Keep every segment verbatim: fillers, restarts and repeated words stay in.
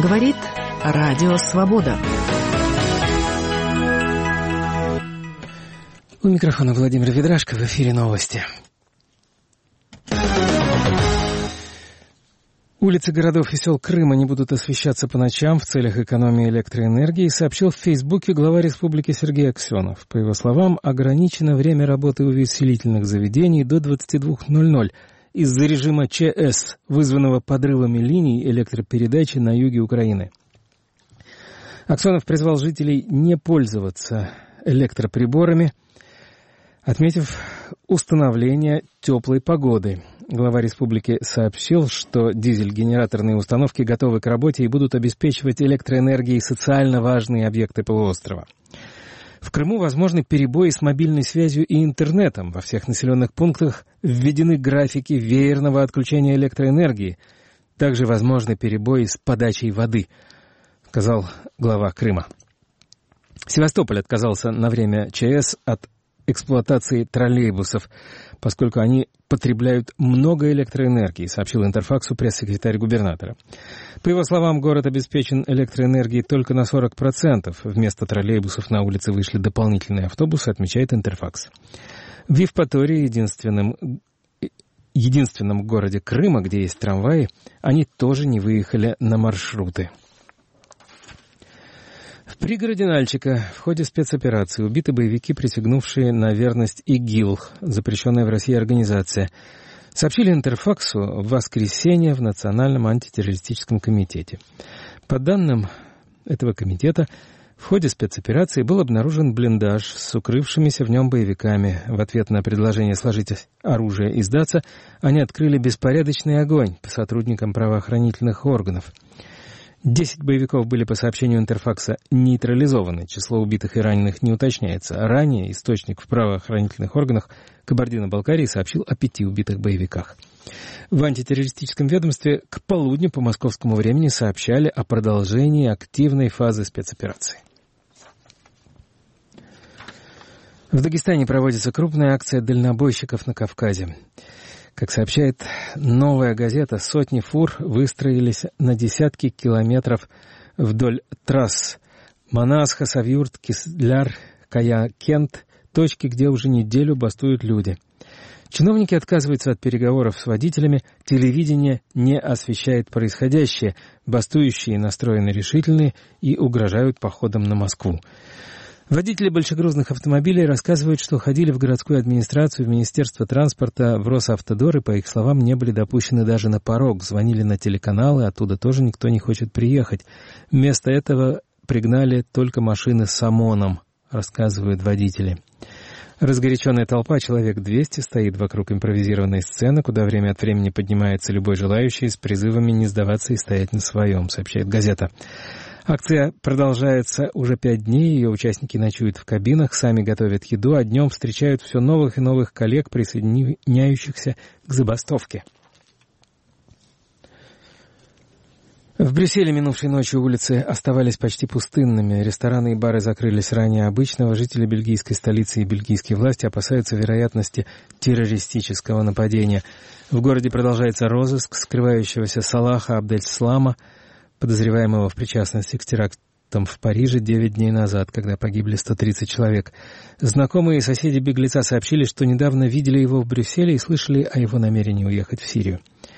Говорит Радио Свобода. У микрофона Владимир Ведрашко, в эфире новости. Улицы городов и сел Крыма не будут освещаться по ночам в целях экономии электроэнергии, сообщил в Фейсбуке глава республики Сергей Аксенов. По его словам, ограничено время работы увеселительных заведений до двадцати двух ноль-ноль из-за режима ЧС, вызванного подрывами линий электропередачи на юге Украины. Аксенов призвал жителей не пользоваться электроприборами, отметив установление теплой погоды. Глава республики сообщил, что дизель-генераторные установки готовы к работе и будут обеспечивать электроэнергией социально важные объекты полуострова. В Крыму возможны перебои с мобильной связью и интернетом. Во всех населенных пунктах введены графики веерного отключения электроэнергии. Также возможны перебои с подачей воды, сказал глава Крыма. Севастополь отказался на время ЧС от эксплуатации троллейбусов, поскольку они потребляют много электроэнергии, сообщил Интерфаксу пресс-секретарь губернатора. По его словам, город обеспечен электроэнергией только на сорок процентов. Вместо троллейбусов на улице вышли дополнительные автобусы, отмечает Интерфакс. В Евпатории, единственном, единственном городе Крыма, где есть трамваи, они тоже не выехали на маршруты. В пригороде Нальчика в ходе спецоперации убиты боевики, присягнувшие на верность ИГИЛ, запрещенная в России организация. Сообщили Интерфаксу в воскресенье в Национальном антитеррористическом комитете. По данным этого комитета, в ходе спецоперации был обнаружен блиндаж с укрывшимися в нем боевиками. В ответ на предложение сложить оружие и сдаться, они открыли беспорядочный огонь по сотрудникам правоохранительных органов. Десять боевиков были, по сообщению Интерфакса, нейтрализованы. Число убитых и раненых не уточняется. Ранее источник в правоохранительных органах Кабардино-Балкарии сообщил о пяти убитых боевиках. В антитеррористическом ведомстве к полудню по московскому времени сообщали о продолжении активной фазы спецоперации. В Дагестане проводится крупная акция дальнобойщиков на Кавказе. Как сообщает «Новая газета», сотни фур выстроились на десятки километров вдоль трасс Манас, Хасавюрт, Кизляр, Кая-Кент, точки, где уже неделю бастуют люди. Чиновники отказываются от переговоров с водителями, телевидение не освещает происходящее, бастующие настроены решительные и угрожают походом на Москву. Водители большегрузных автомобилей рассказывают, что ходили в городскую администрацию, в Министерство транспорта, в Росавтодор, и, по их словам, не были допущены даже на порог. Звонили на телеканалы, оттуда тоже никто не хочет приехать. Вместо этого пригнали только машины с ОМОНом, рассказывают водители. Разгоряченная толпа, человек двести, стоит вокруг импровизированной сцены, куда время от времени поднимается любой желающий с призывами не сдаваться и стоять на своем, сообщает газета. Акция продолжается уже пять дней, ее участники ночуют в кабинах, сами готовят еду, а днем встречают все новых и новых коллег, присоединяющихся к забастовке. В Брюсселе минувшей ночью улицы оставались почти пустынными. Рестораны и бары закрылись ранее обычного. Жители бельгийской столицы и бельгийские власти опасаются вероятности террористического нападения. В городе продолжается розыск скрывающегося Салаха Абдель-Слама, подозреваемого в причастности к терактам в Париже девять дней назад, когда погибли сто тридцать человек. Знакомые и соседи беглеца сообщили, что недавно видели его в Брюсселе и слышали о его намерении уехать в Сирию.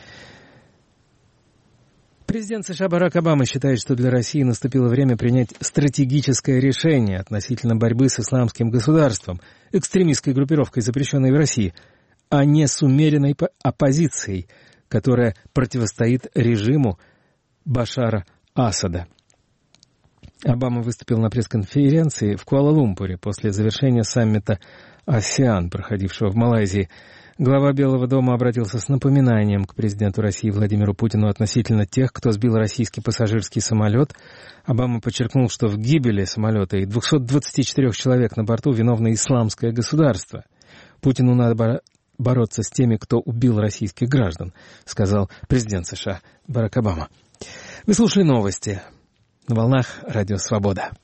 Президент США Барак Обама считает, что для России наступило время принять стратегическое решение относительно борьбы с исламским государством, экстремистской группировкой, запрещенной в России, а не с умеренной оппозицией, которая противостоит режиму Башара Асада. Обама выступил на пресс-конференции в Куала-Лумпуре после завершения саммита АСЕАН, проходившего в Малайзии. Глава Белого дома обратился с напоминанием к президенту России Владимиру Путину относительно тех, кто сбил российский пассажирский самолет. Обама подчеркнул, что в гибели самолета и двухсот двадцати четырёх человек на борту виновно исламское государство. Путину надо бороться с теми, кто убил российских граждан, сказал президент США Барак Обама. Вы слушали новости на волнах Радио Свобода.